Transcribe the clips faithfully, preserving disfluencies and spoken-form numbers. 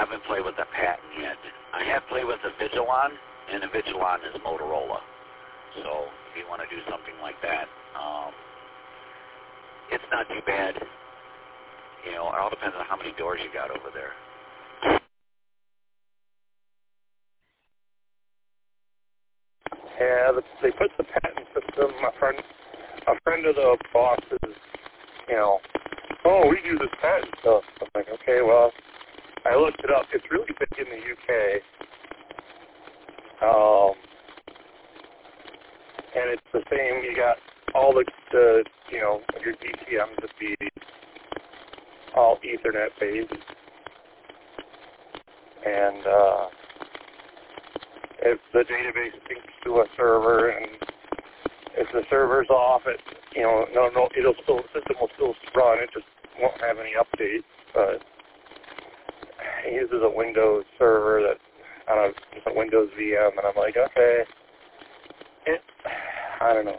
haven't played with the patent yet. I have played with the Vigilon, and the Vigilon is Motorola. So if you want to do something like that, um, it's not too bad. You know, it all depends on how many doors you got over there. Yeah, they put the patent system. My friend, a friend of the boss's, you know, oh, we do this patent stuff. I'm like, okay, well, I looked it up. It's really big in the U K. Um, and it's the same. You got all the, the you know, your D T Ms would be all Ethernet based. And uh, if the database syncs to a server, and if the server's off, it, you know, no, no, it'll still, the system will still run. It just won't have any updates. But it uses a Windows server that, I don't know, just a Windows V M, and I'm like, okay, it, I don't know.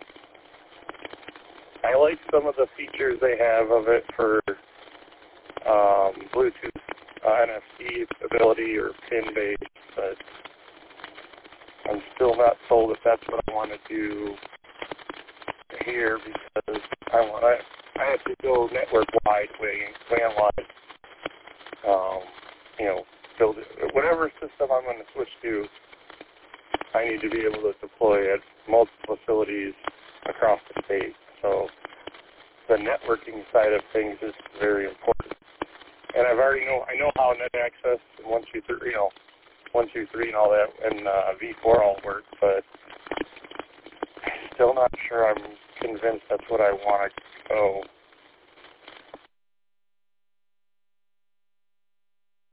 I like some of the features they have of it for um, Bluetooth uh, N F C ability or pin-based, but I'm still not sold if that's what I want to do here, because I want I, I have to go network wide, WAN wide. Um, you know, build it, whatever system I'm going to switch to, I need to be able to deploy at multiple facilities across the state. So the networking side of things is very important. And I've already know I know how net access and one two three, you know, one two three and all that, and uh, V four all work, but still not sure I'm convinced that's what I want to go.